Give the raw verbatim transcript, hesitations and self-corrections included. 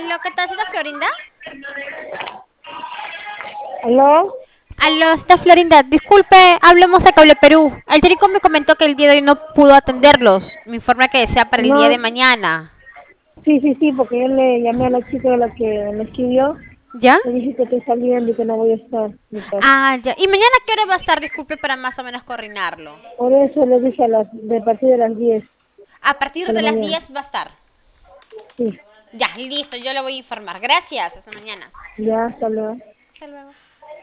Aló, ¿qué tal? ¿Está Florinda? ¿Aló? Aló, está Florinda. Disculpe, hablemos de Cable Perú. El técnico me comentó que el día de hoy no pudo atenderlos. Me informa que sea para el día de No, mañana. sí, sí, sí, porque yo le llamé a la chica de la que me escribió, ¿Ya? le dije que estoy saliendo y que no voy a estar en mi casa. Ah, ya. ¿Y mañana qué hora va a estar? Disculpe para más o menos coordinarlo. Por eso le dije a las, de partir de las diez A partir de la de las mañana. diez va a estar. Sí, Ya, listo, yo le voy a informar. Gracias, hasta mañana. ya, hasta luego. Hasta luego.